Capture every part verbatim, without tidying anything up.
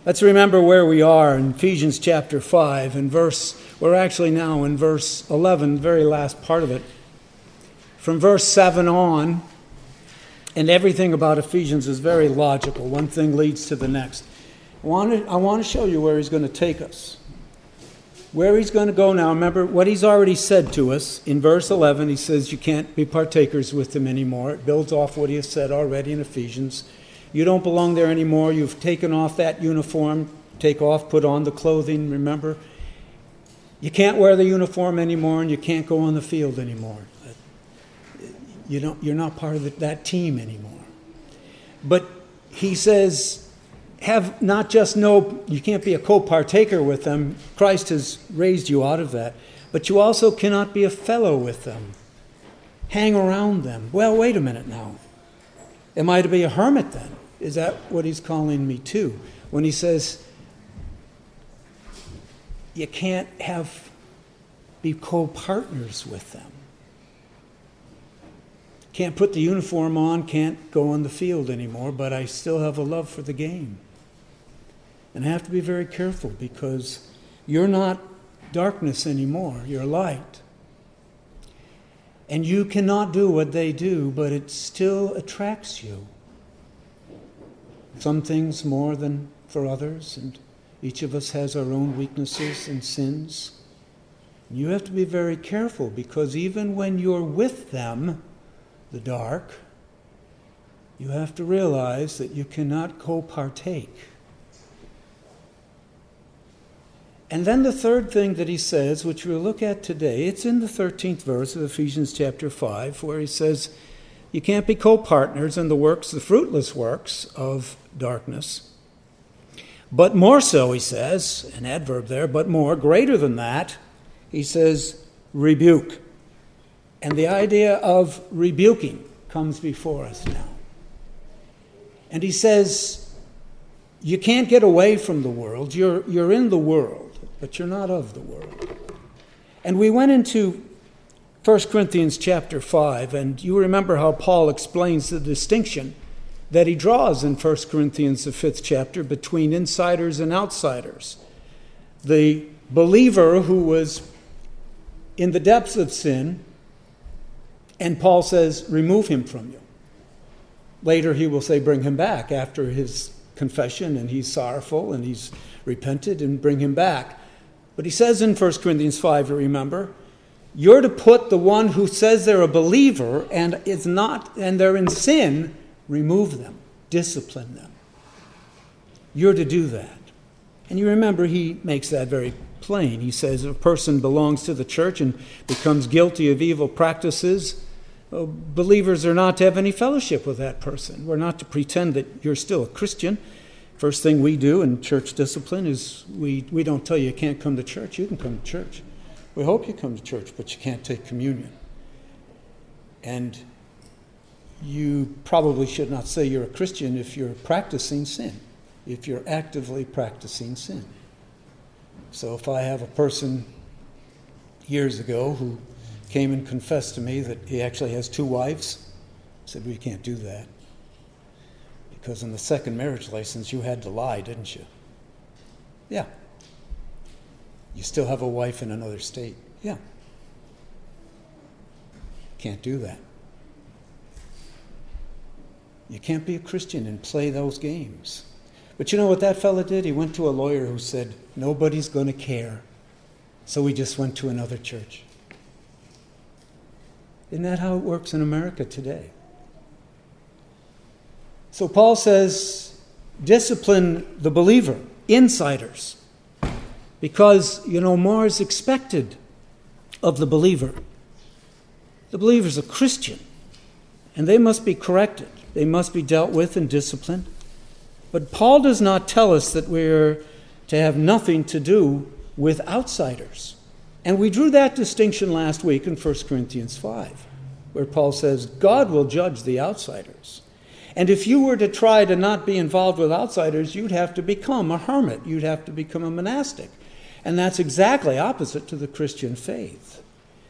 Let's remember where we are in Ephesians chapter five and verse, we're actually now in verse eleven, very last part of it. From verse seven on, and everything about Ephesians is very logical. One thing leads to the next. I want to, I want to show you where he's going to take us. Where he's going to go now, remember what he's already said to us. In verse eleven, he says you can't be partakers with him anymore. It builds off what he has said already in Ephesians. You don't belong there anymore. You've taken off that uniform. Take off, put on the clothing, remember. You can't wear the uniform anymore, and you can't go on the field anymore. You don't, you're not part of the, that team anymore. But he says, have not just no, you can't be a co-partaker with them. Christ has raised you out of that. But you also cannot be a fellow with them. Hang around them. Well, wait a minute now. Am I to be a hermit then? Is that what he's calling me to? When he says, you can't have, be co-partners with them. Can't put the uniform on, can't go on the field anymore, but I still have a love for the game. And I have to be very careful because you're not darkness anymore, you're light. And you cannot do what they do, but it still attracts you. Some things more than for others, and each of us has our own weaknesses and sins. And you have to be very careful because even when you're with them, the dark, you have to realize that you cannot co-partake. And then the third thing that he says, which we'll look at today, it's in the thirteenth verse of Ephesians chapter five, where he says, you can't be co-partners in the works, the fruitless works of darkness. But more so, he says, an adverb there, but more, greater than that, he says, rebuke. And the idea of rebuking comes before us now. And he says, you can't get away from the world. You're, you're in the world, but you're not of the world. And we went into First Corinthians chapter five, and you remember how Paul explains the distinction that he draws in First Corinthians, the fifth chapter, between insiders and outsiders. The believer who was in the depths of sin, and Paul says, remove him from you. Later he will say, bring him back after his confession, and he's sorrowful, and he's repented, and bring him back. But he says in First Corinthians five, remember, you're to put the one who says they're a believer and is not, and they're in sin, remove them, discipline them. You're to do that. And you remember he makes that very plain. He says if a person belongs to the church and becomes guilty of evil practices, well, believers are not to have any fellowship with that person. We're not to pretend that you're still a Christian. First thing we do in church discipline is we, we don't tell you you can't come to church. You can come to church. We hope you come to church, but you can't take communion. And you probably should not say you're a Christian if you're practicing sin, if you're actively practicing sin. So if I have a person years ago who came and confessed to me that he actually has two wives, I said, well, you can't do that. Because in the second marriage license, you had to lie, didn't you? Yeah. You still have a wife in another state. Yeah. Can't do that. You can't be a Christian and play those games. But you know what that fella did? He went to a lawyer who said, nobody's going to care. So he just went to another church. Isn't that how it works in America today? So Paul says, discipline the believer, insiders. Because, you know, more is expected of the believer. The believer is a Christian, and they must be corrected. They must be dealt with and disciplined. But Paul does not tell us that we're to have nothing to do with outsiders. And we drew that distinction last week in First Corinthians five, where Paul says, God will judge the outsiders. And if you were to try to not be involved with outsiders, you'd have to become a hermit. You'd have to become a monastic. And that's exactly opposite to the Christian faith.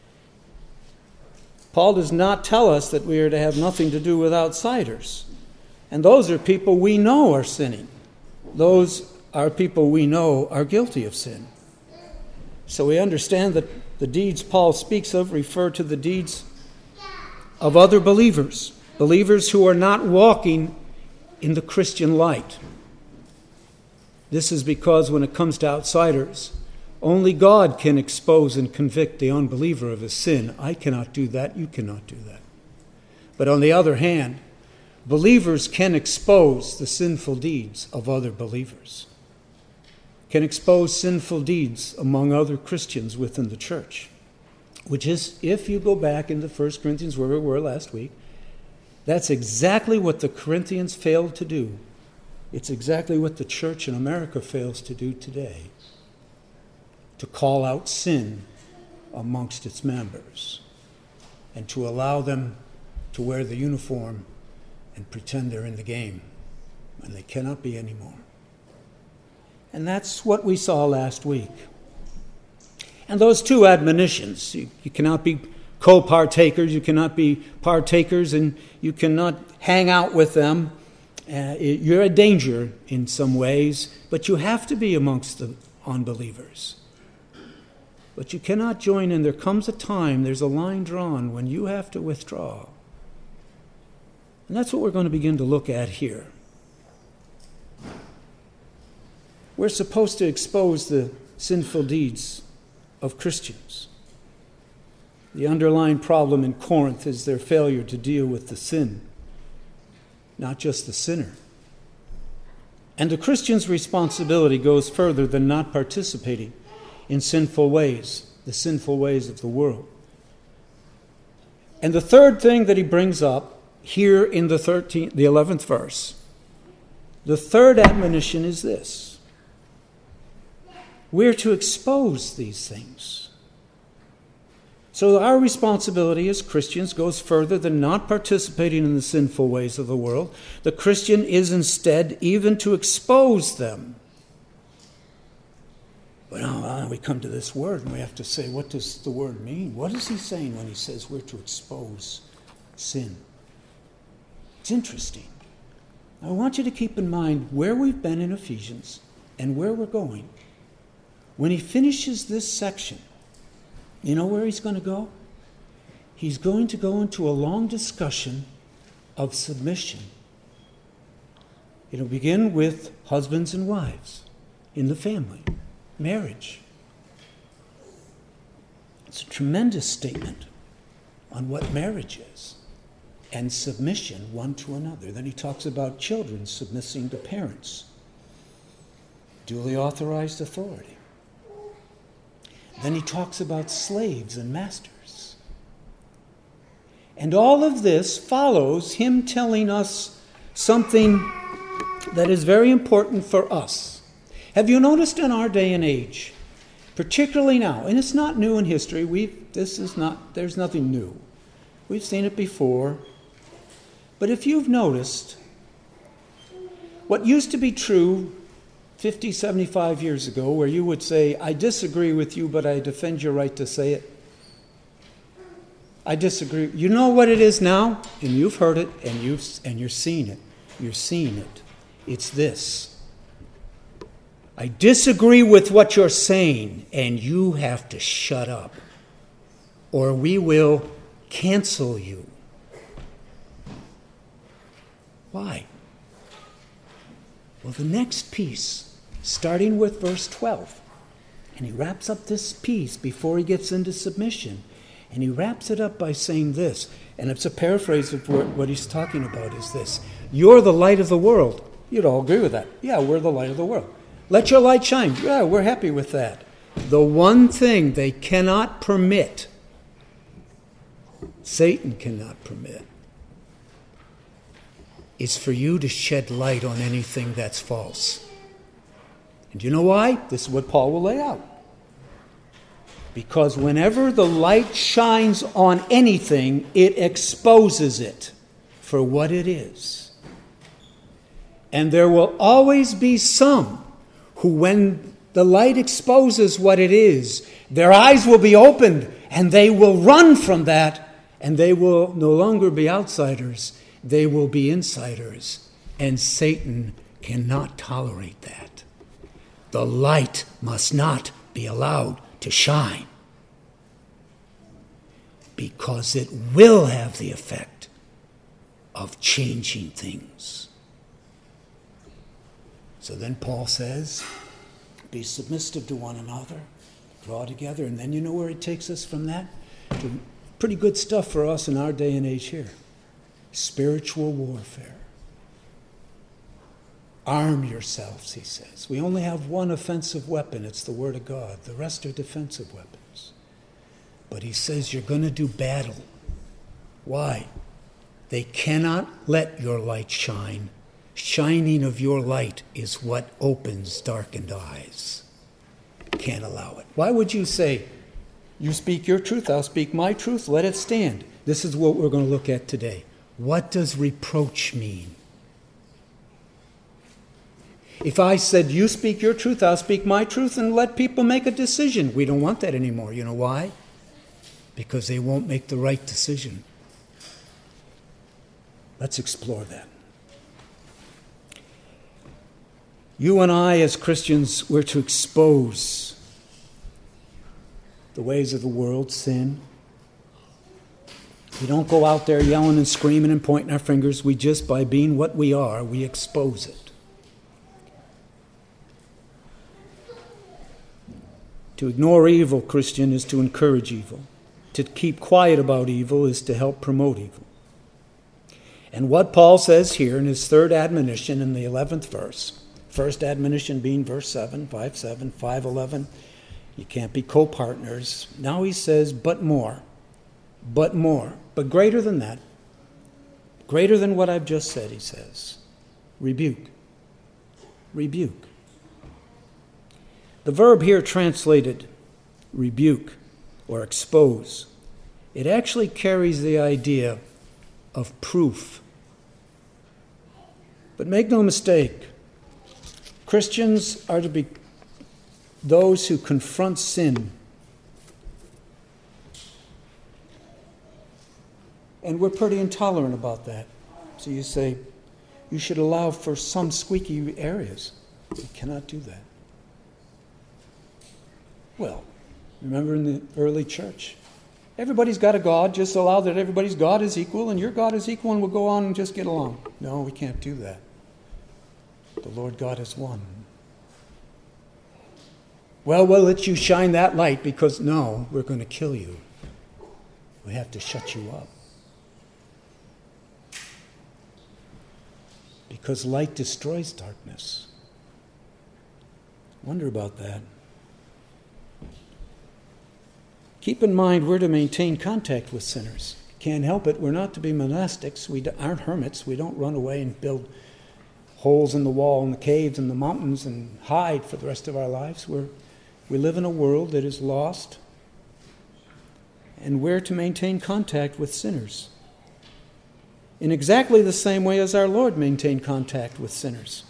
Paul does not tell us that we are to have nothing to do with outsiders. And those are people we know are sinning. Those are people we know are guilty of sin. So we understand that the deeds Paul speaks of refer to the deeds of other believers, believers who are not walking in the Christian light. This is because when it comes to outsiders, only God can expose and convict the unbeliever of his sin. I cannot do that. You cannot do that. But on the other hand, believers can expose the sinful deeds of other believers, can expose sinful deeds among other Christians within the church, which is, if you go back into First Corinthians where we were last week, that's exactly what the Corinthians failed to do. It's exactly what the church in America fails to do today, to call out sin amongst its members and to allow them to wear the uniform and pretend they're in the game when they cannot be anymore. And that's what we saw last week. And those two admonitions, you, you cannot be co-partakers, you cannot be partakers, and you cannot hang out with them. Uh, you're a danger in some ways, but you have to be amongst the unbelievers. But you cannot join in. There comes a time, there's a line drawn when you have to withdraw. And that's what we're going to begin to look at here. We're supposed to expose the sinful deeds of Christians. The underlying problem in Corinth is their failure to deal with the sin, not just the sinner. And the Christian's responsibility goes further than not participating in sinful ways, the sinful ways of the world. And the third thing that he brings up here in the thirteenth, the eleventh verse, the third admonition is this: we're to expose these things. So our responsibility as Christians goes further than not participating in the sinful ways of the world. The Christian is instead even to expose them. But now we come to this word and we have to say, what does the word mean? What is he saying when he says we're to expose sin? It's interesting. I want you to keep in mind where we've been in Ephesians and where we're going. When he finishes this section, you know where he's going to go? He's going to go into a long discussion of submission. It'll begin with husbands and wives in the family, marriage. It's a tremendous statement on what marriage is and submission one to another. Then he talks about children submitting to parents, duly authorized authority. Then he talks about slaves and masters. And all of this follows him telling us something that is very important for us. Have you noticed in our day and age, particularly now, and it's not new in history, we this is not, there's nothing new. We've seen it before. But if you've noticed, what used to be true fifty, seventy-five years ago, where you would say, I disagree with you, but I defend your right to say it. I disagree. You know what it is now? And you've heard it, and, you've, and you're seeing it. You're seeing it. It's this. I disagree with what you're saying, and you have to shut up, or we will cancel you. Why? Well, the next piece, starting with verse twelve, and he wraps up this piece before he gets into submission, and he wraps it up by saying this, and it's a paraphrase of what he's talking about is this: you're the light of the world. You'd all agree with that. Yeah, we're the light of the world. Let your light shine. Yeah, we're happy with that. The one thing they cannot permit, Satan cannot permit, is for you to shed light on anything that's false. And you know why? This is what Paul will lay out. Because whenever the light shines on anything, it exposes it for what it is. And there will always be some who, when the light exposes what it is, their eyes will be opened and they will run from that, and they will no longer be outsiders. They will be insiders, and Satan cannot tolerate that. the light must not be allowed to shine, because it will have the effect of changing things. So then Paul says, be submissive to one another, draw together, and then you know where he takes us from that? To pretty good stuff for us in our day and age here. Spiritual warfare. Arm yourselves, he says. We only have one offensive weapon. It's the Word of God. The rest are defensive weapons. But he says you're going to do battle. Why? They cannot let your light shine. Shining of your light is what opens darkened eyes. Can't allow it. Why would you say, you speak your truth, I'll speak my truth, let it stand? This is what we're going to look at today. What does reproach mean? If I said, you speak your truth, I'll speak my truth, and let people make a decision. We don't want that anymore. You know why? Because they won't make the right decision. Let's explore that. You and I, as Christians, we're to expose the ways of the world, sin. We don't go out there yelling and screaming and pointing our fingers. We just, by being what we are, we expose it. To ignore evil, Christian, is to encourage evil. To keep quiet about evil is to help promote evil. And what Paul says here in his third admonition in the eleventh verse, first admonition being verse seven, five seven, five eleven, you can't be co-partners. Now he says, but more, but more, but greater than that, greater than what I've just said, he says, rebuke, rebuke. The verb here translated rebuke or expose, it actually carries the idea of proof. But make no mistake, Christians are to be those who confront sin. And we're pretty intolerant about that. So you say, you should allow for some squeaky areas. You cannot do that. Well, remember in the early church, everybody's got a God, just allow that everybody's God is equal, and your God is equal, and we'll go on and just get along. No, we can't do that. The Lord God is one. Well, we'll let you shine that light because, no, we're going to kill you. We have to shut you up. Because light destroys darkness. Wonder about that. Keep in mind, we're to maintain contact with sinners. Can't help it. We're not to be monastics. We aren't hermits. We don't run away and build holes in the wall and the caves and the mountains and hide for the rest of our lives. We're, we live in a world that is lost, and we're to maintain contact with sinners in exactly the same way as our Lord maintained contact with sinners.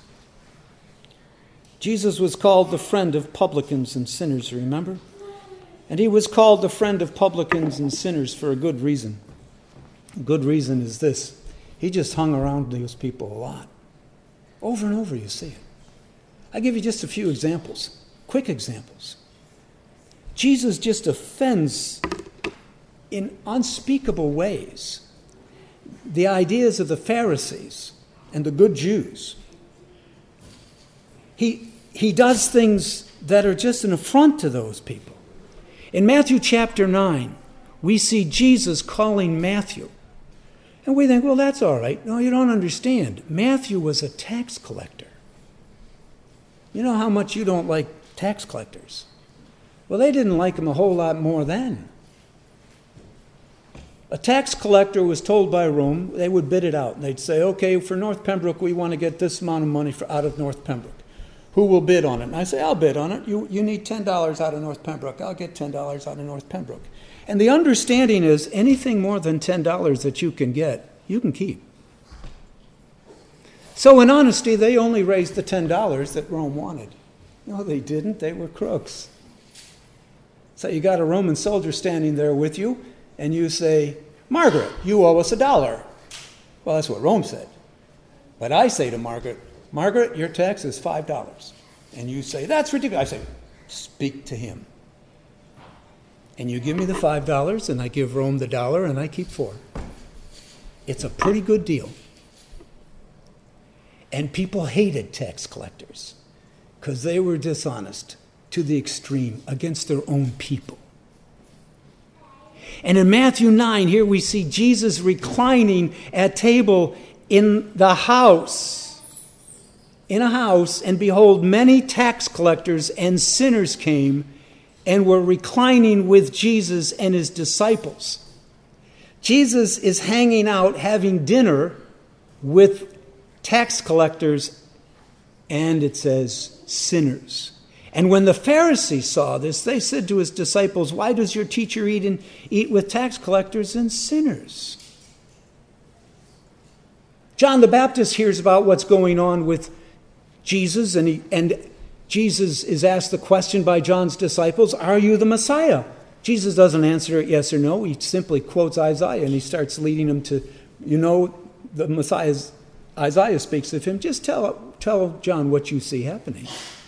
Jesus was called the friend of publicans and sinners, remember? And he was called the friend of publicans and sinners for a good reason. A good reason is this. He just hung around those people a lot. Over and over you see it. I'll give you just a few examples, quick examples. Jesus just offends in unspeakable ways the ideas of the Pharisees and the good Jews. He, he does things that are just an affront to those people. In Matthew chapter nine, we see Jesus calling Matthew. And we think, well, that's all right. No, you don't understand. Matthew was a tax collector. You know how much you don't like tax collectors? Well, they didn't like him a whole lot more then. A tax collector was told by Rome, they would bid it out. They'd say, okay, for North Pembroke, we want to get this amount of money for, out of North Pembroke. Who will bid on it? And I say, I'll bid on it. You, you need ten dollars out of North Pembroke. I'll get ten dollars out of North Pembroke. And the understanding is anything more than ten dollars that you can get, you can keep. So in honesty, they only raised the ten dollars that Rome wanted. No, they didn't. They were crooks. So you got a Roman soldier standing there with you, and you say, Margaret, you owe us a dollar. Well, that's what Rome said. But I say to Margaret, Margaret, your tax is five dollars. And you say, that's ridiculous. I say, speak to him. And you give me the five dollars, and I give Rome the dollar, and I keep four. It's a pretty good deal. And people hated tax collectors because they were dishonest to the extreme against their own people. And in Matthew nine, here we see Jesus reclining at table in the house. In a house, and behold, many tax collectors and sinners came and were reclining with Jesus and his disciples. Jesus is hanging out, having dinner with tax collectors, and it says sinners. And when the Pharisees saw this, they said to his disciples, why does your teacher eat and eat with tax collectors and sinners? John the Baptist hears about what's going on with Jesus, and, he, and Jesus is asked the question by John's disciples, are you the Messiah? Jesus doesn't answer it yes or no. He simply quotes Isaiah, and he starts leading them to, you know, the Messiah's, Isaiah speaks of him. Just tell, tell John what you see happening.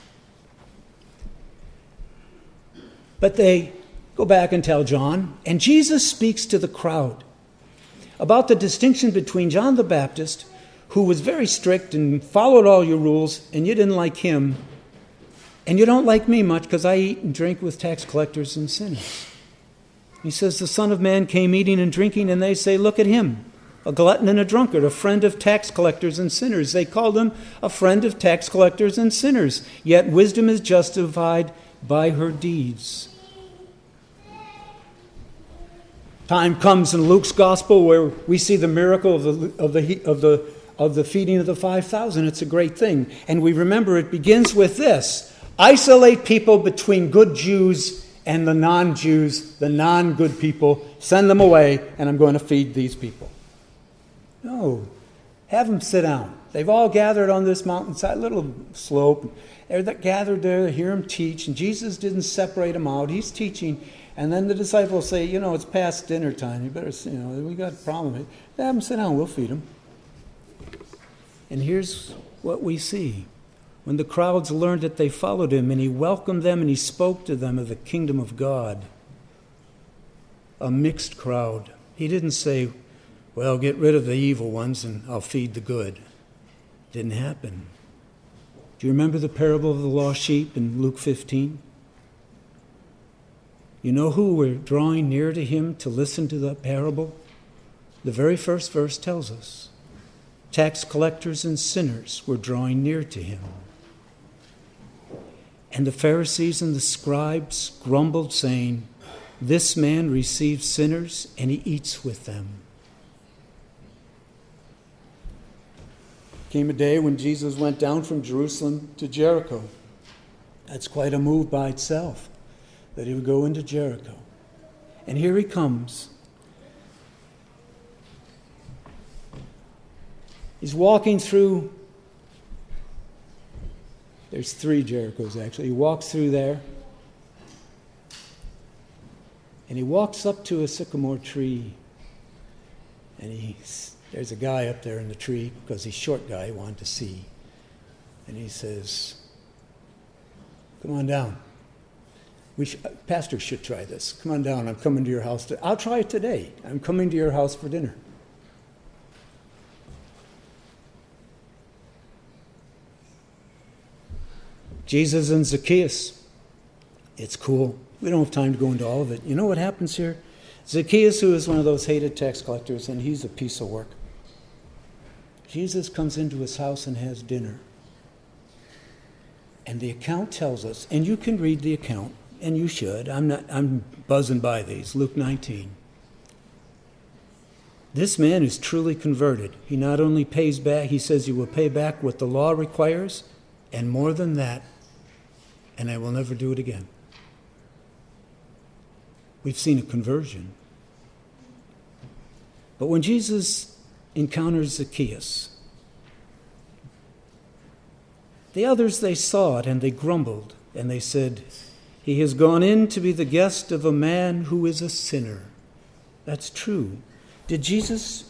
But they go back and tell John, and Jesus speaks to the crowd about the distinction between John the Baptist, who was very strict and followed all your rules, and you didn't like him, and you don't like me much because I eat and drink with tax collectors and sinners. He says, the Son of Man came eating and drinking, and they say, look at him, a glutton and a drunkard, a friend of tax collectors and sinners. They called him a friend of tax collectors and sinners, yet wisdom is justified by her deeds. Time comes in Luke's gospel where we see the miracle of the of the of the of the feeding of the five thousand. It's a great thing, and we remember it begins with this: isolate people between good Jews and the non-Jews, the non-good people. Send them away, and I'm going to feed these people. No, have them sit down. They've all gathered on this mountainside, little slope. They're gathered there to hear him teach, and Jesus didn't separate them out. He's teaching. And then the disciples say, you know, it's past dinner time. You better, you know, we got a problem. Have them sit down. We'll feed them. And here's what we see. When the crowds learned that, they followed him, and he welcomed them, and he spoke to them of the kingdom of God. A mixed crowd. He didn't say, well, get rid of the evil ones, and I'll feed the good. Didn't happen. Do you remember the parable of the lost sheep in Luke fifteen? You know who were drawing near to him to listen to the parable? The very first verse tells us. Tax collectors and sinners were drawing near to him. And the Pharisees and the scribes grumbled, saying, this man receives sinners and he eats with them. Came a day when Jesus went down from Jerusalem to Jericho. That's quite a move by itself, that he would go into Jericho. And here he comes. He's walking through, there's three Jerichos actually. He walks through there, and he walks up to a sycamore tree, and he's, there's a guy up there in the tree, because he's a short guy, he wanted to see. And he says, come on down. We sh- pastors should try this. Come on down. I'm coming to your house. To- I'll try it today. I'm coming to your house for dinner. Jesus and Zacchaeus. It's cool. We don't have time to go into all of it. You know what happens here? Zacchaeus, who is one of those hated tax collectors, and he's a piece of work. Jesus comes into his house and has dinner. And the account tells us, and you can read the account, and you should. I'm not. I'm buzzing by these. Luke nineteen. This man is truly converted. He not only pays back, he says he will pay back what the law requires, and more than that, and I will never do it again. We've seen a conversion. But when Jesus encounters Zacchaeus, the others, they saw it and they grumbled, and they said, he has gone in to be the guest of a man who is a sinner. That's true. Did Jesus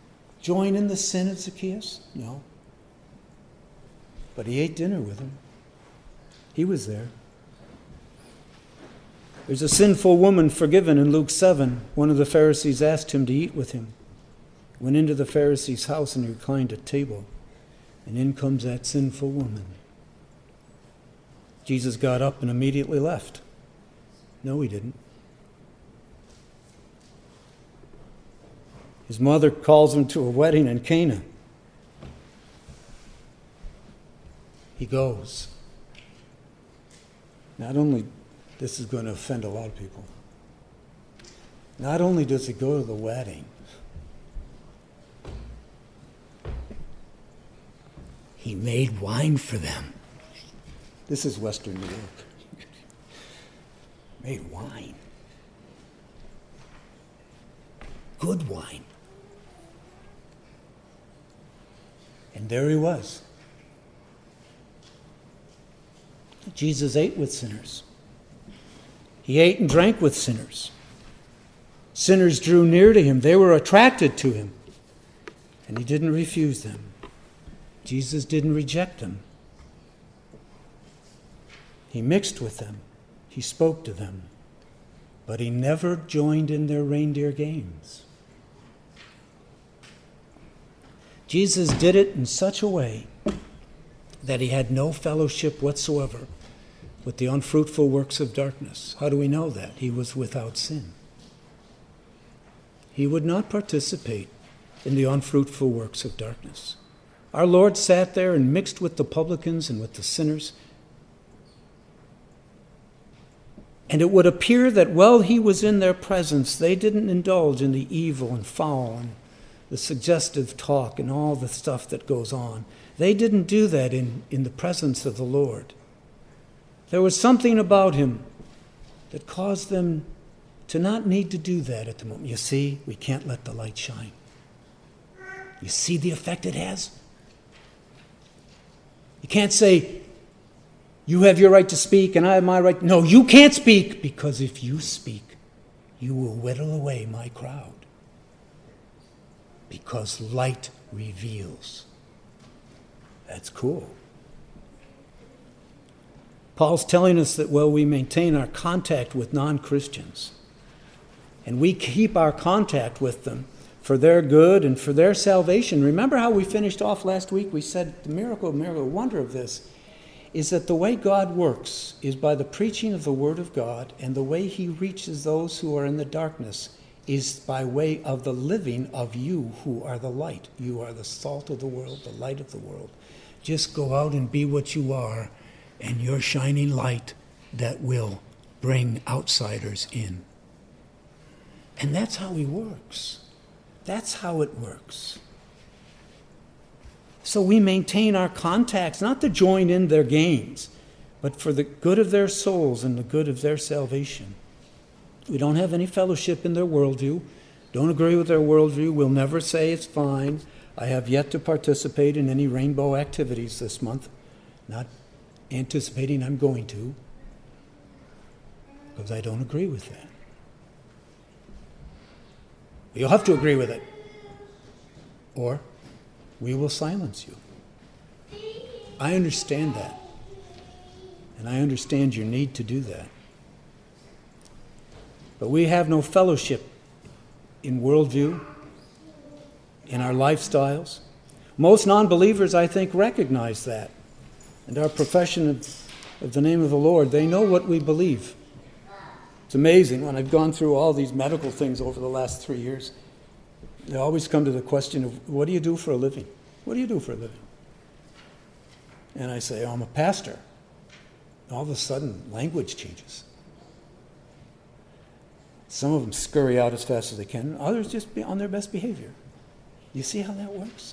join in the sin of Zacchaeus? No. But he ate dinner with him. He was there. There's a sinful woman forgiven in Luke seven. One of the Pharisees asked him to eat with him. Went into the Pharisee's house and reclined at table. And in comes that sinful woman. Jesus got up and immediately left. No, he didn't. His mother calls him to a wedding in Cana. He goes. Not only, this is going to offend a lot of people, not only does he go to the wedding, he made wine for them. This is Western New York. Made wine. Good wine. And there he was. Jesus ate with sinners. He ate and drank with sinners. Sinners drew near to him. They were attracted to him. And he didn't refuse them. Jesus didn't reject them. He mixed with them. He spoke to them. But he never joined in their reindeer games. Jesus did it in such a way that he had no fellowship whatsoever with the unfruitful works of darkness. How do we know that? He was without sin. He would not participate in the unfruitful works of darkness. Our Lord sat there and mixed with the publicans and with the sinners. And it would appear that while he was in their presence, they didn't indulge in the evil and foul and the suggestive talk and all the stuff that goes on. They didn't do that in, in the presence of the Lord. There was something about him that caused them to not need to do that at the moment. You see, we can't let the light shine. You see the effect it has? You can't say, you have your right to speak and I have my right. No, you can't speak, because if you speak, you will whittle away my crowd. Because light reveals. That's cool. Paul's telling us that while we maintain our contact with non-Christians, and we keep our contact with them for their good and for their salvation. Remember how we finished off last week? We said the miracle, miracle, wonder of this is that the way God works is by the preaching of the Word of God, and the way he reaches those who are in the darkness is by way of the living of you who are the light. You are the salt of the world, the light of the world. Just go out and be what you are, and you're shining light that will bring outsiders in. And that's how he works. That's how it works. So we maintain our contacts, not to join in their games, but for the good of their souls and the good of their salvation. We don't have any fellowship in their worldview, don't agree with their worldview. We'll never say it's fine. I have yet to participate in any rainbow activities this month, not anticipating I'm going to, because I don't agree with that. You'll have to agree with it, or we will silence you. I understand that, and I understand your need to do that. But we have no fellowship in worldview, in our lifestyles. Most non-believers, I think, recognize that. And our profession of, of the name of the Lord, they know what we believe. It's amazing when I've gone through all these medical things over the last three years. They always come to the question of, what do you do for a living? What do you do for a living? And I say, oh, I'm a pastor. All of a sudden, language changes. Some of them scurry out as fast as they can. Others just be on their best behavior. You see how that works?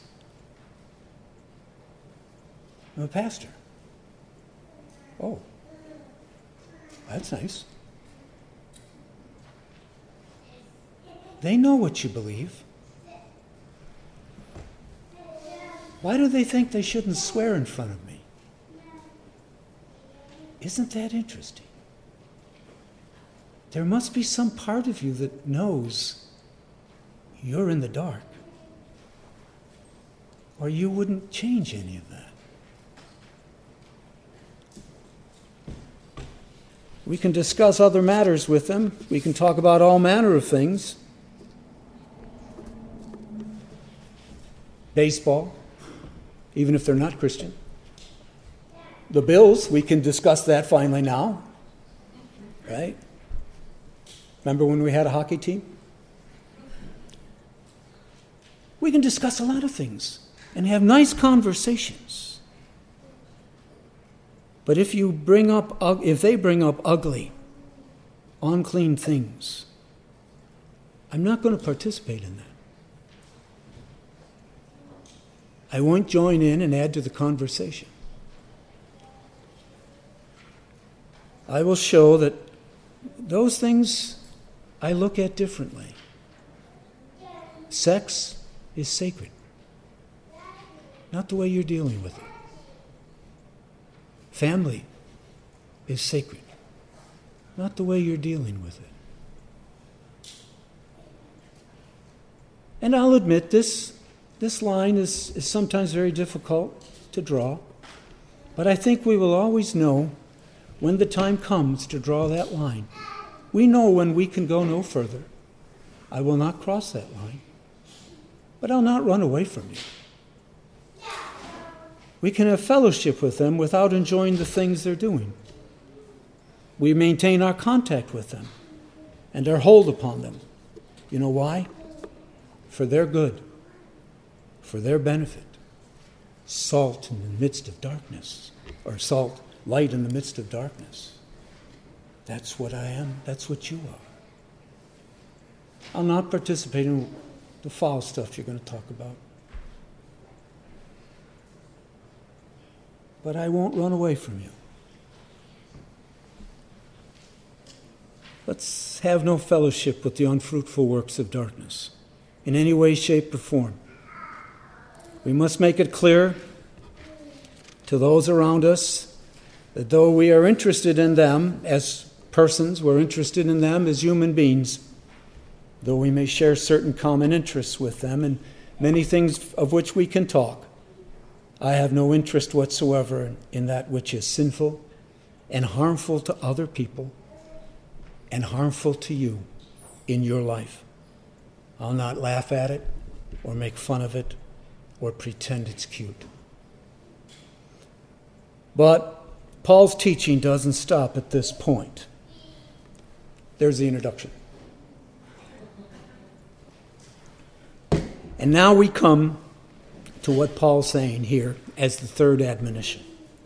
I'm a pastor. Oh, that's nice. They know what you believe. Why do they think they shouldn't swear in front of me? Isn't that interesting? There must be some part of you that knows you're in the dark, or you wouldn't change any of that. We can discuss other matters with them. We can talk about all manner of things. Baseball, even if they're not Christian. The Bills, we can discuss that finally now. Right? Remember when we had a hockey team? We can discuss a lot of things and have nice conversations. But if you bring up, if they bring up ugly, unclean things, I'm not going to participate in that. I won't join in and add to the conversation. I will show that those things I look at differently. Sex is sacred, not the way you're dealing with it. Family is sacred, not the way you're dealing with it. And I'll admit this, this line is, is sometimes very difficult to draw, but I think we will always know when the time comes to draw that line. We know when we can go no further. I will not cross that line, but I'll not run away from you. We can have fellowship with them without enjoying the things they're doing. We maintain our contact with them and our hold upon them. You know why? For their good, for their benefit. Salt in the midst of darkness, or salt, light in the midst of darkness. That's what I am. That's what you are. I'll not participate in the foul stuff you're going to talk about. But I won't run away from you. Let's have no fellowship with the unfruitful works of darkness in any way, shape, or form. We must make it clear to those around us that though we are interested in them as persons, we're interested in them as human beings, though we may share certain common interests with them and many things of which we can talk, I have no interest whatsoever in that which is sinful and harmful to other people and harmful to you in your life. I'll not laugh at it or make fun of it or pretend it's cute. But Paul's teaching doesn't stop at this point. There's the introduction. And now we come to what Paul's saying here as the third admonition.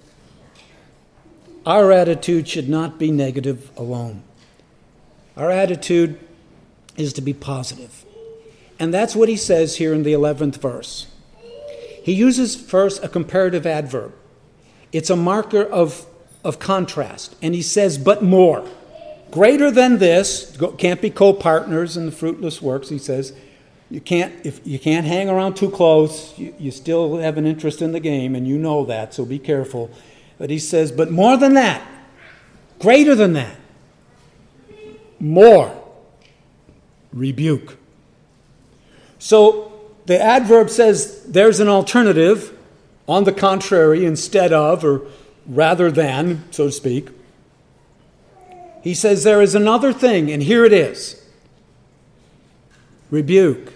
Our attitude should not be negative alone. Our attitude is to be positive. And that's what he says here in the eleventh verse. He uses first a comparative adverb. It's a marker of, of contrast. And he says, but more. Greater than this, can't be co-partners in the fruitless works, he says. You can't if you can't hang around too close. You, you still have an interest in the game, and you know that, so be careful. But he says, but more than that, greater than that, more, rebuke. So the adverb says there's an alternative, on the contrary, instead of, or rather than, so to speak. He says there is another thing, and here it is. Rebuke.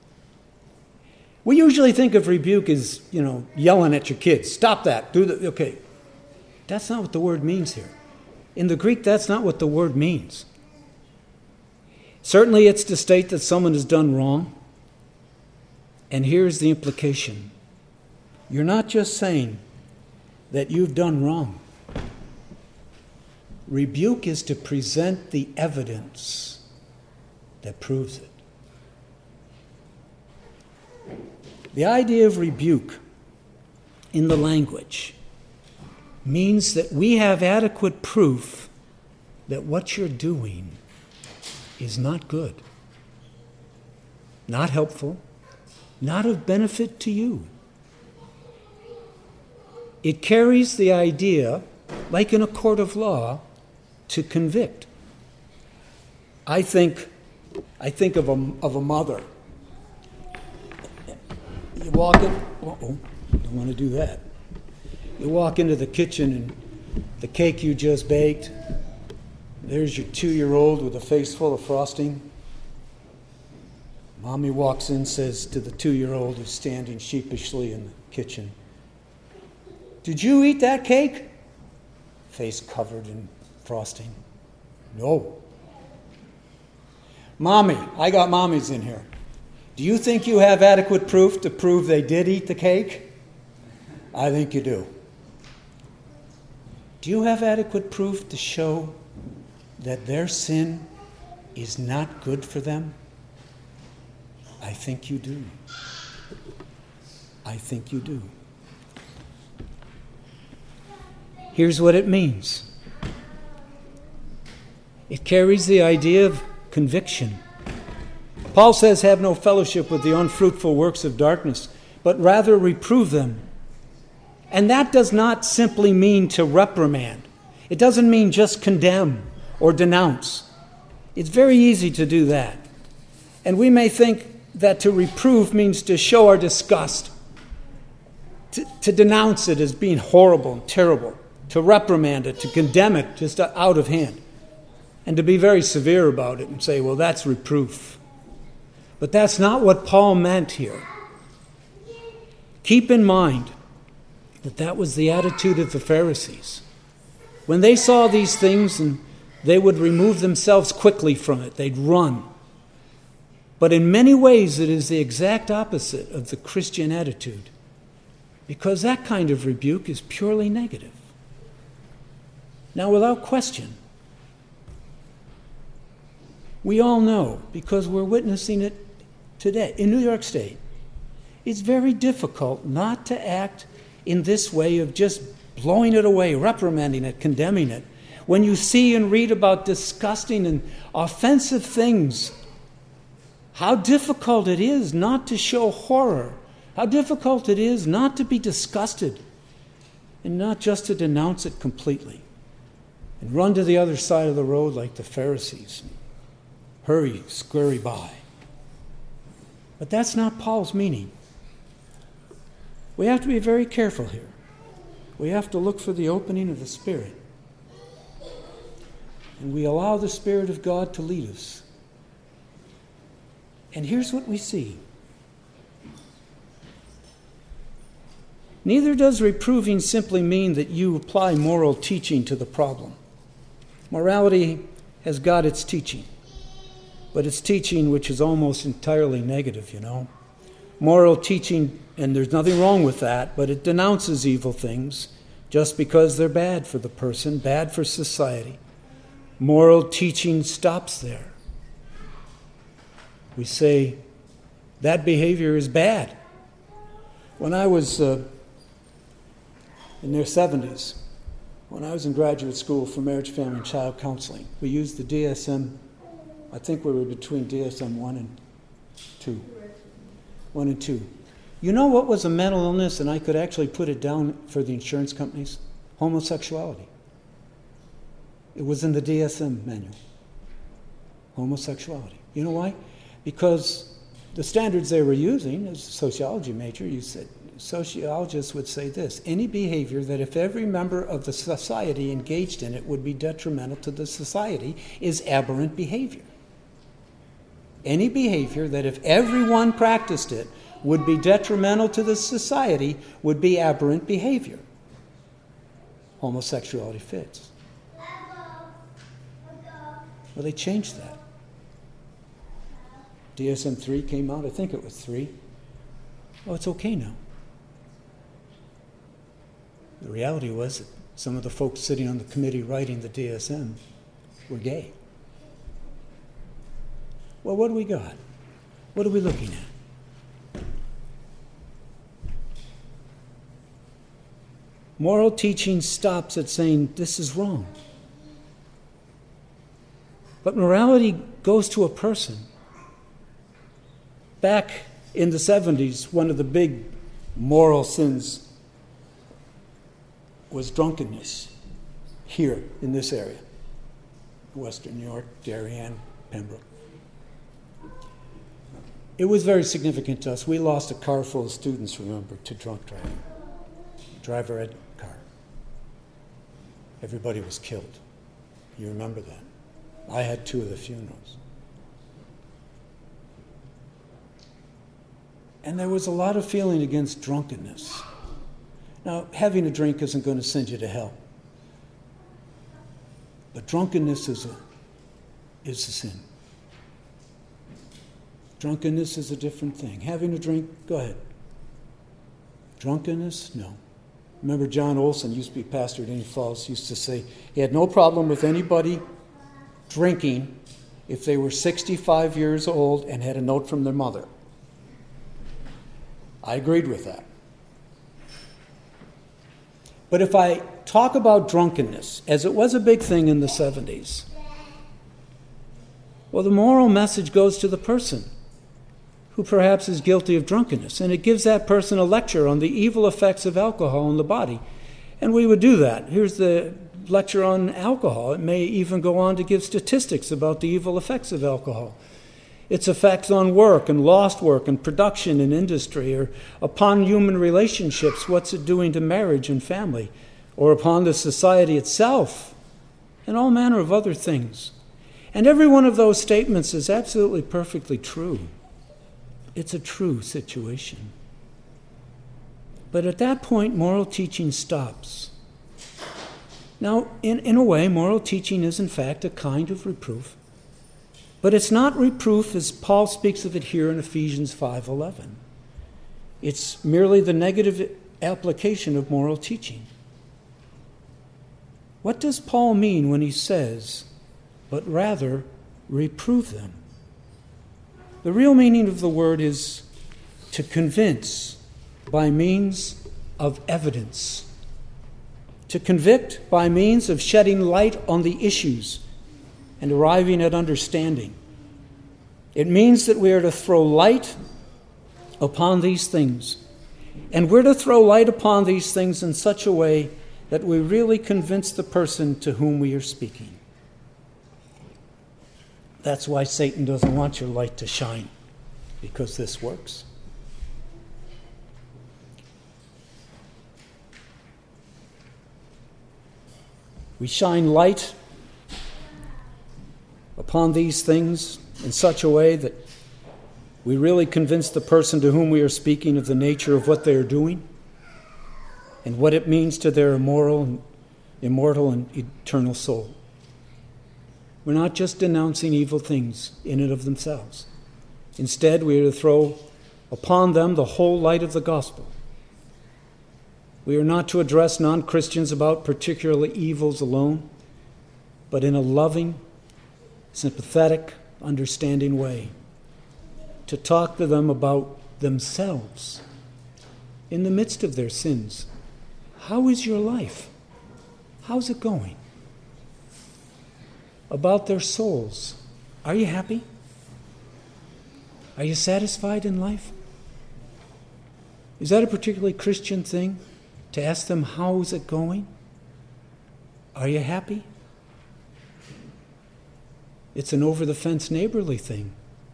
We usually think of rebuke as, you know, yelling at your kids. Stop that. Do the okay. That's not what the word means here. In the Greek, that's not what the word means. Certainly it's to state that someone has done wrong. And here's the implication. You're not just saying that you've done wrong. Rebuke is to present the evidence that proves it. The idea of rebuke in the language means that we have adequate proof that what you're doing is not good, not helpful, not of benefit to you. It carries the idea, like in a court of law, to convict. I think, I think of a, of a mother. You walk in, uh-oh, don't want to do that. You walk into the kitchen and the cake you just baked, There's your two-year-old with a face full of frosting. Mommy walks in, says to the two-year-old who's standing sheepishly in the kitchen, "Did you eat that cake?" Face covered in frosting. "No." "Mommy, I got mommies in here. Do you think you have adequate proof to prove they did eat the cake?" "I think you do." "Do you have adequate proof to show that their sin is not good for them?" "I think you do." I think you do. Here's what it means. It carries the idea of conviction. Paul says, "Have no fellowship with the unfruitful works of darkness, but rather reprove them." And that does not simply mean to reprimand. It doesn't mean just condemn or denounce. It's very easy to do that. And we may think that to reprove means to show our disgust, to, to denounce it as being horrible and terrible, to reprimand it, to condemn it just out of hand, and to be very severe about it and say, well, that's reproof. But that's not what Paul meant here. Keep in mind that that was the attitude of the Pharisees. When they saw these things, and they would remove themselves quickly from it, they'd run. But in many ways, it is the exact opposite of the Christian attitude, because that kind of rebuke is purely negative. Now, without question, we all know, because we're witnessing it today in New York State, it's very difficult not to act in this way of just blowing it away, reprimanding it, condemning it. When you see and read about disgusting and offensive things, how difficult it is not to show horror, how difficult it is not to be disgusted, and not just to denounce it completely and run to the other side of the road like the Pharisees. Hurry, scurry by. But that's not Paul's meaning. We have to be very careful here. We have to look for the opening of the Spirit. And we allow the Spirit of God to lead us. And here's what we see. Neither does reproving simply mean that you apply moral teaching to the problem. Morality has got its teaching, but it's teaching which is almost entirely negative, you know. Moral teaching, and there's nothing wrong with that, but it denounces evil things just because they're bad for the person, bad for society. Moral teaching stops there. We say, that behavior is bad. When I was uh, in their seventies, when I was in graduate school for marriage, family, and child counseling, we used the D S M. I think we were between D S M one and two. One and two. You know what was a mental illness, and I could actually put it down for the insurance companies? Homosexuality. It was in the D S M manual. Homosexuality. You know why? Because the standards they were using, as a sociology major, you said, sociologists would say this: any behavior that if every member of the society engaged in it would be detrimental to the society is aberrant behavior. Any behavior that if everyone practiced it would be detrimental to the society would be aberrant behavior. Homosexuality fits. Well, they changed that. D S M three came out, I think it was three. Oh, it's okay now. The reality was that some of the folks sitting on the committee writing the D S M were gay. Well, what do we got? What are we looking at? Moral teaching stops at saying this is wrong. But morality goes to a person. Back in the seventies, one of the big moral sins was drunkenness here in this area, Western New York, Darien, Pembroke. It was very significant to us. We lost a car full of students, remember, to drunk driving. Driver ed car. Everybody was killed. You remember that. I had two of the funerals. And there was a lot of feeling against drunkenness. Now, having a drink isn't going to send you to hell. But drunkenness is a, is a sin. Drunkenness is a different thing. Having a drink, go ahead. Drunkenness, no. Remember John Olson, used to be pastor at Indian Falls, used to say he had no problem with anybody drinking if they were sixty-five years old and had a note from their mother. I agreed with that. But if I talk about drunkenness, as it was a big thing in the seventies, well, the moral message goes to the person who perhaps is guilty of drunkenness, and it gives that person a lecture on the evil effects of alcohol on the body. And we would do that. Here's the lecture on alcohol. It may even go on to give statistics about the evil effects of alcohol. Its effects on work and lost work and production and industry, or upon human relationships, what's it doing to marriage and family, or upon the society itself, and all manner of other things. And every one of those statements is absolutely perfectly true. It's a true situation. But at that point, moral teaching stops. Now, in, in a way, moral teaching is in fact a kind of reproof. But it's not reproof as Paul speaks of it here in Ephesians five eleven. It's merely the negative application of moral teaching. What does Paul mean when he says, but rather reprove them? The real meaning of the word is to convince by means of evidence. To convict by means of shedding light on the issues and arriving at understanding. It means that we are to throw light upon these things. And we're to throw light upon these things in such a way that we really convince the person to whom we are speaking. That's why Satan doesn't want your light to shine, because this works. We shine light upon these things in such a way that we really convince the person to whom we are speaking of the nature of what they are doing and what it means to their immoral, immortal and eternal soul. We're not just denouncing evil things in and of themselves. Instead, we are to throw upon them the whole light of the gospel. We are not to address non-Christians about particular evils alone, but in a loving, sympathetic, understanding way. To talk to them about themselves in the midst of their sins. How is your life? How's it going? About their souls. Are you happy? Are you satisfied in life? Is that a particularly Christian thing? To ask them, how is it going? Are you happy? It's an over-the-fence neighborly thing.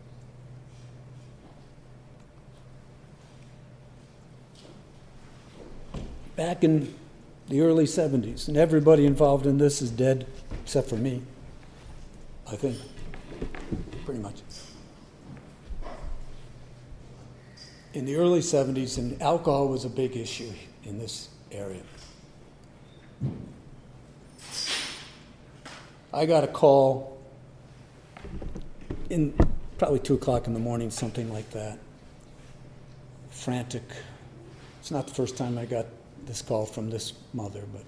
Back in the early seventies, and everybody involved in this is dead, except for me, I think, pretty much. In the early seventies, and alcohol was a big issue in this area. I got a call in probably two o'clock in the morning, something like that. Frantic. It's not the first time I got this call from this mother, but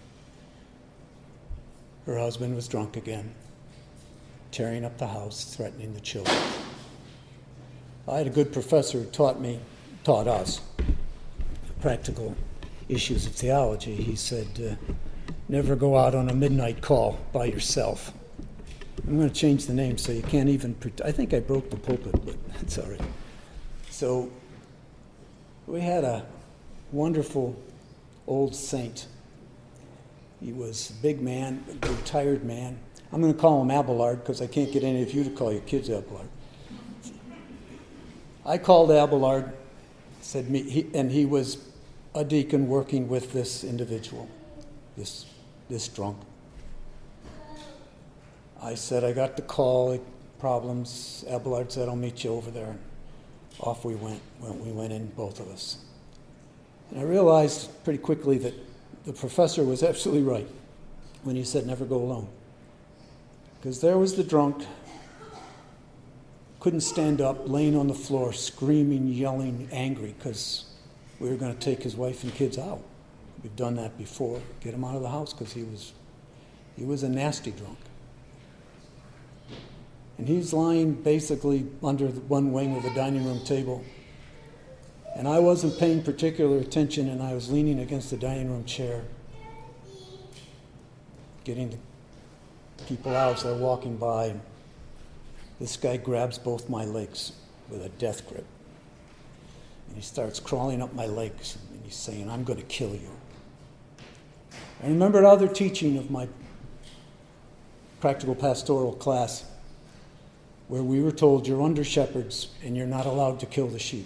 her husband was drunk again, tearing up the house, threatening the children. I had a good professor who taught me, taught us, practical issues of theology. He said, uh, never go out on a midnight call by yourself. I'm going to change the name so you can't even, pre- I think I broke the pulpit, but that's all right. So we had a wonderful old saint. He was a big man, a retired man. I'm going to call him Abelard because I can't get any of you to call your kids Abelard. I called Abelard, said me, he, and he was a deacon working with this individual, this this drunk. I said, I got the call, problems. Abelard said, I'll meet you over there. Off we went. We went in, both of us. And I realized pretty quickly that the professor was absolutely right when he said, never go alone. Because there was the drunk, couldn't stand up, laying on the floor, screaming, yelling, angry, because we were going to take his wife and kids out. We've done that before, get him out of the house, because he was, he was a nasty drunk. And he's lying basically under the one wing of the dining room table. And I wasn't paying particular attention, and I was leaning against the dining room chair, getting the people out as they're walking by. This guy grabs both my legs with a death grip. And he starts crawling up my legs, and he's saying, I'm going to kill you. I remembered other teaching of my practical pastoral class, where we were told you're under shepherds and you're not allowed to kill the sheep.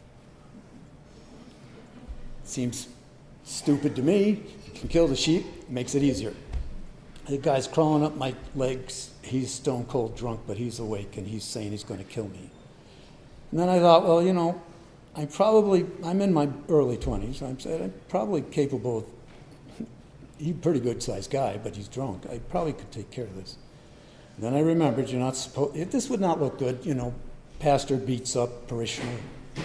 Seems stupid to me. You can kill the sheep, it makes it easier. The guy's crawling up my legs. He's stone cold drunk, but he's awake and he's saying he's going to kill me. And then I thought, well, you know, I'm probably, I'm in my early twenties. I'm, I'm probably capable of, he's a pretty good sized guy, but he's drunk. I probably could take care of this. Then I remembered, you're not supposed, this would not look good, you know, pastor beats up parishioner.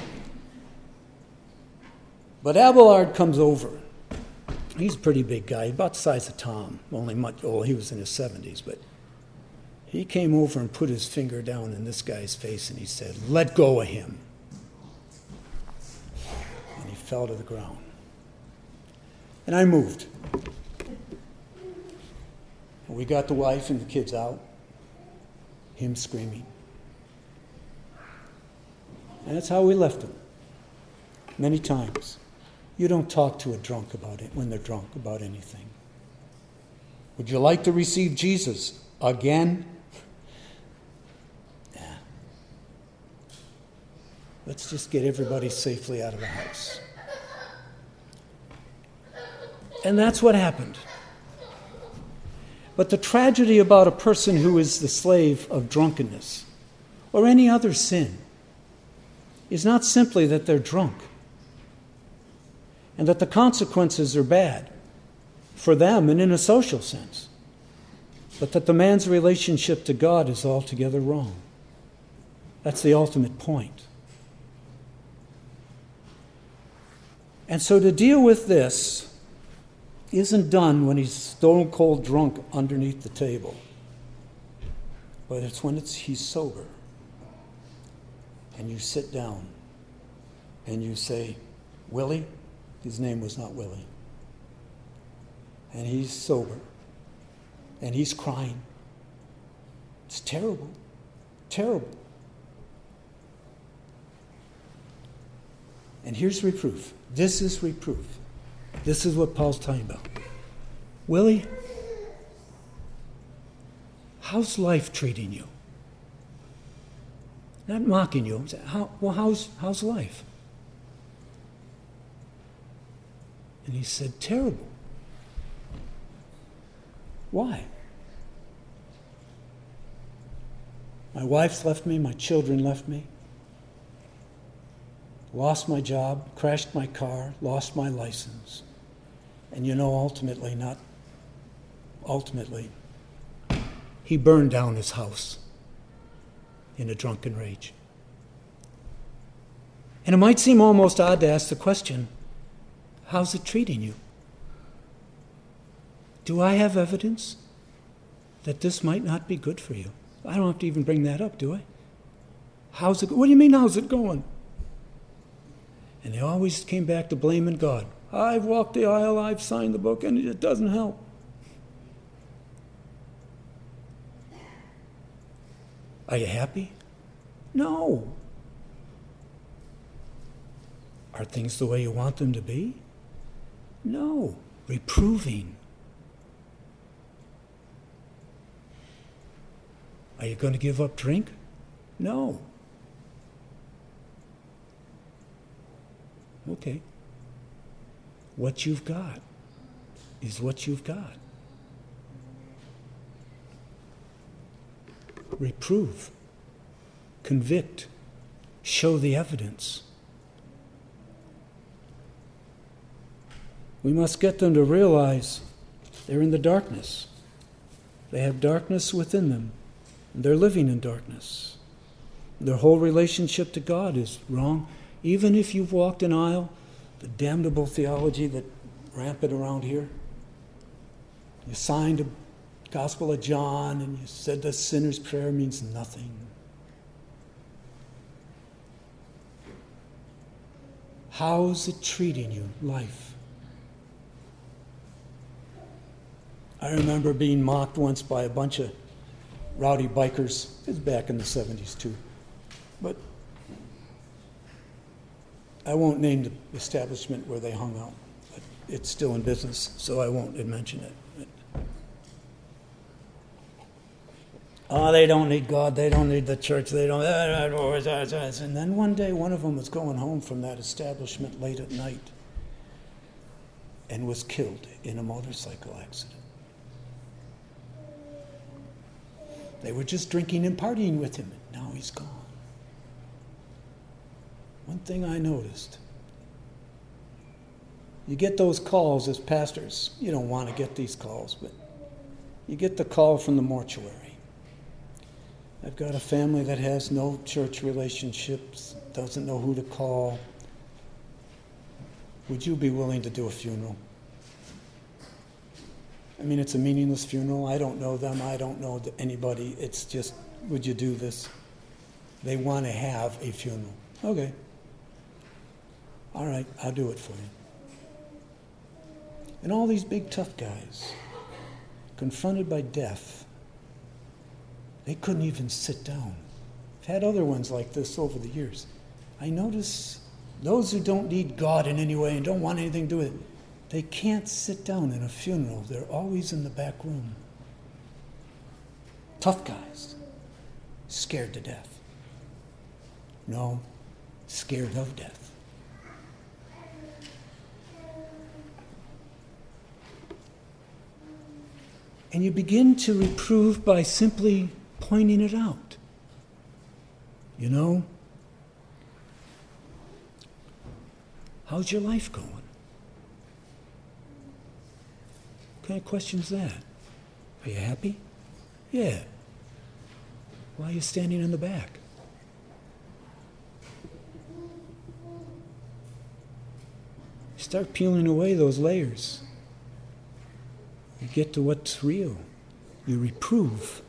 But Abelard comes over. He's a pretty big guy, about the size of Tom, only much, oh, he was in his seventies, but he came over and put his finger down in this guy's face and he said, let go of him. And he fell to the ground. And I moved. And we got the wife and the kids out. Him screaming. And that's how we left him. Many times. You don't talk to a drunk about it when they're drunk about anything. Would you like to receive Jesus again? Yeah. Let's just get everybody safely out of the house. And that's what happened. But the tragedy about a person who is the slave of drunkenness or any other sin is not simply that they're drunk and that the consequences are bad for them and in a social sense, but that the man's relationship to God is altogether wrong. That's the ultimate point. And so to deal with this isn't done when he's stone cold drunk underneath the table, but it's when it's he's sober. And you sit down and you say, Willie, his name was not Willie, and he's sober and he's crying. It's terrible, terrible. And here's reproof. This is reproof. This is what Paul's talking about. Willie, how's life treating you? Not mocking you. How, well, how's, how's life? And he said, terrible. Why? My wife's left me, my children left me. Lost my job, crashed my car, lost my license. And you know, ultimately, not ultimately, he burned down his house in a drunken rage. And it might seem almost odd to ask the question, how's it treating you? Do I have evidence that this might not be good for you? I don't have to even bring that up, do I? How's it? What do you mean, how's it going? And they always came back to blaming God. I've walked the aisle, I've signed the book, and it doesn't help. Are you happy? No. Are things the way you want them to be? No. Reproving. Are you going to give up drink? No. Okay. What you've got is what you've got. reprove, convict, show the evidence. We must get them to realize they're in the darkness. They have darkness within them, and they're living in darkness. Their whole relationship to God is wrong. Even if you've walked an aisle, the damnable theology that rampant around here, you signed a Gospel of John and you said the sinner's prayer means nothing. How's it treating you, life? I remember being mocked once by a bunch of rowdy bikers. It was back in the seventies too. But I won't name the establishment where they hung out. But it's still in business, so I won't mention it. Oh, they don't need God. They don't need the church. They don't. And then one day, one of them was going home from that establishment late at night and was killed in a motorcycle accident. They were just drinking and partying with him, and now he's gone. One thing I noticed, you get those calls as pastors. You don't want to get these calls, but you get the call from the mortuary. I've got a family that has no church relationships, doesn't know who to call. Would you be willing to do a funeral? I mean, it's a meaningless funeral. I don't know them. I don't know anybody. It's just, would you do this? They want to have a funeral. Okay. All right, I'll do it for you. And all these big tough guys, confronted by death, they couldn't even sit down. I've had other ones like this over the years. I notice those who don't need God in any way and don't want anything to do with it, they can't sit down in a funeral. They're always in the back room. Tough guys, scared to death. No, scared of death. And you begin to reprove by simply pointing it out. You know, how's your life going? What kind of question is that? Are you happy? Yeah. Why are you standing in the back? Start peeling away those layers. You get to what's real. You reprove.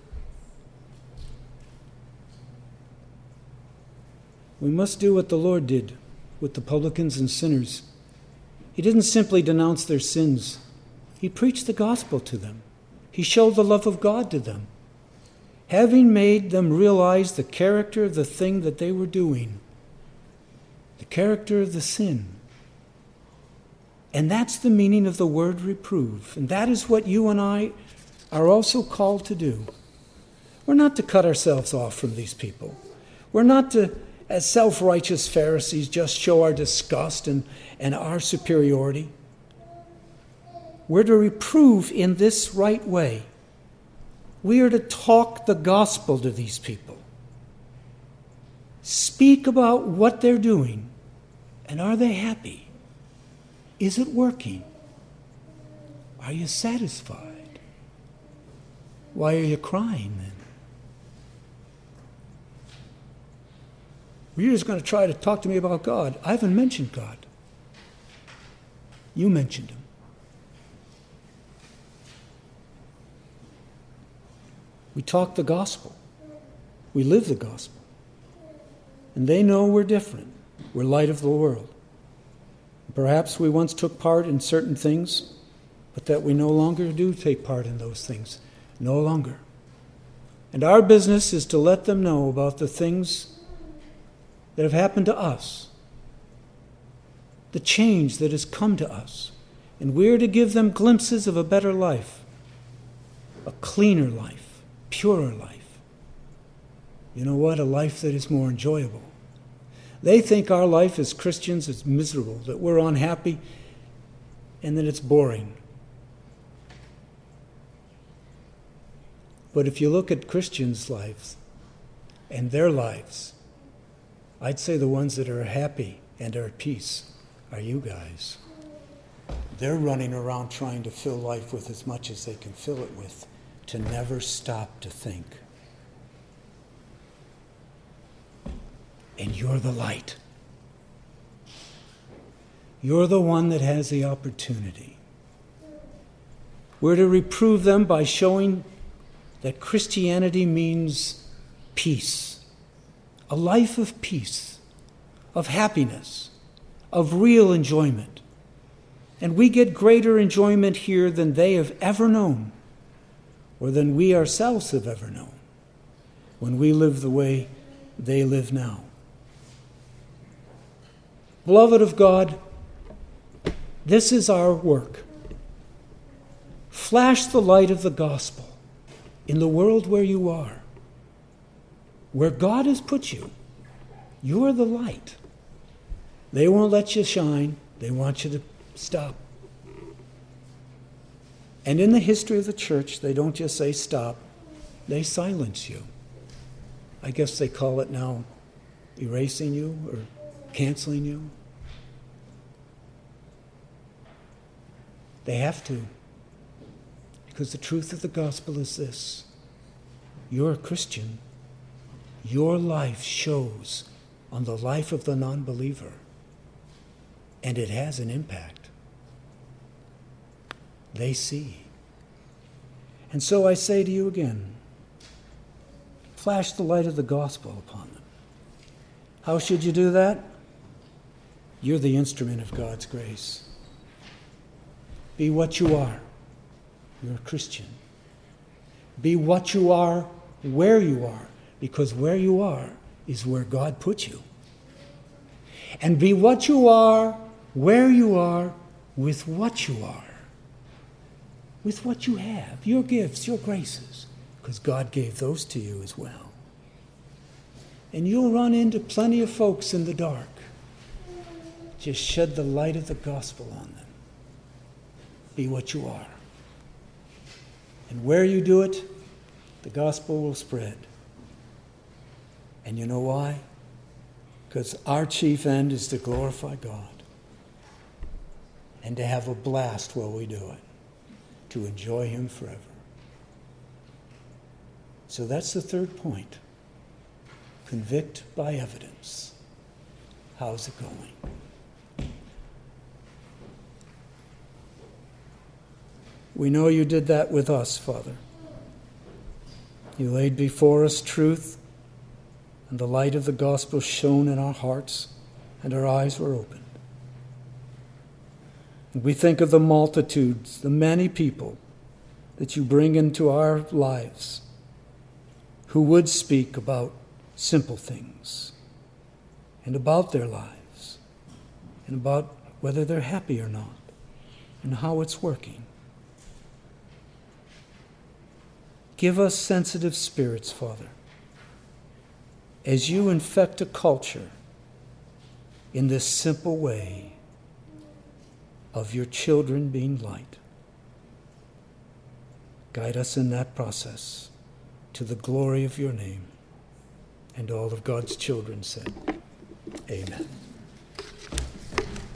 We must do what the Lord did with the publicans and sinners. He didn't simply denounce their sins. He preached the gospel to them. He showed the love of God to them, having made them realize the character of the thing that they were doing, the character of the sin. And that's the meaning of the word reprove. And that is what you and I are also called to do. We're not to cut ourselves off from these people. We're not to, as self-righteous Pharisees, just show our disgust and, and our superiority. We're to reprove in this right way. We are to talk the gospel to these people. Speak about what they're doing, and are they happy? Is it working? Are you satisfied? Why are you crying then? Well, you're just going to try to talk to me about God. I haven't mentioned God. You mentioned him. We talk the gospel. We live the gospel. And they know we're different. We're light of the world. Perhaps we once took part in certain things, but that we no longer do take part in those things. No longer. And our business is to let them know about the things that have happened to us, the change that has come to us. And we're to give them glimpses of a better life, a cleaner life, purer life. You know what? A life that is more enjoyable. They think our life as Christians is miserable, that we're unhappy, and that it's boring. But if you look at Christians' lives, and their lives, I'd say the ones that are happy and are at peace are you guys. They're running around trying to fill life with as much as they can fill it with, to never stop to think. And you're the light. You're the one that has the opportunity. We're to reprove them by showing that Christianity means peace, a life of peace, of happiness, of real enjoyment. And we get greater enjoyment here than they have ever known, or than we ourselves have ever known, when we live the way they live now. Beloved of God, this is our work. Flash the light of the gospel in the world where you are, where God has put you. You're the light. They won't let you shine. They want you to stop. And in the history of the church, they don't just say stop, they silence you. I guess they call it now erasing you or canceling you. They have to. Because the truth of the gospel is this: you're a Christian. Your life shows on the life of the non-believer, and it has an impact. They see. And so I say to you again, flash the light of the gospel upon them. How should you do that? You're the instrument of God's grace. Be what you are. You're a Christian. Be what you are, where you are, because where you are is where God put you. And be what you are, where you are, with what you are. With what you have, your gifts, your graces, because God gave those to you as well. And you'll run into plenty of folks in the dark. Just shed the light of the gospel on them. Be what you are. And where you do it, the gospel will spread. And you know why? Because our chief end is to glorify God and to have a blast while we do it, to enjoy Him forever. So that's the third point. Convict by evidence. How's it going? We know you did that with us, Father. You laid before us truth, and the light of the gospel shone in our hearts, and our eyes were opened. And we think of the multitudes, the many people that you bring into our lives who would speak about simple things and about their lives and about whether they're happy or not and how it's working. Give us sensitive spirits, Father, as you infect a culture in this simple way of your children being light. Guide us in that process to the glory of your name. And all of God's children said, Amen.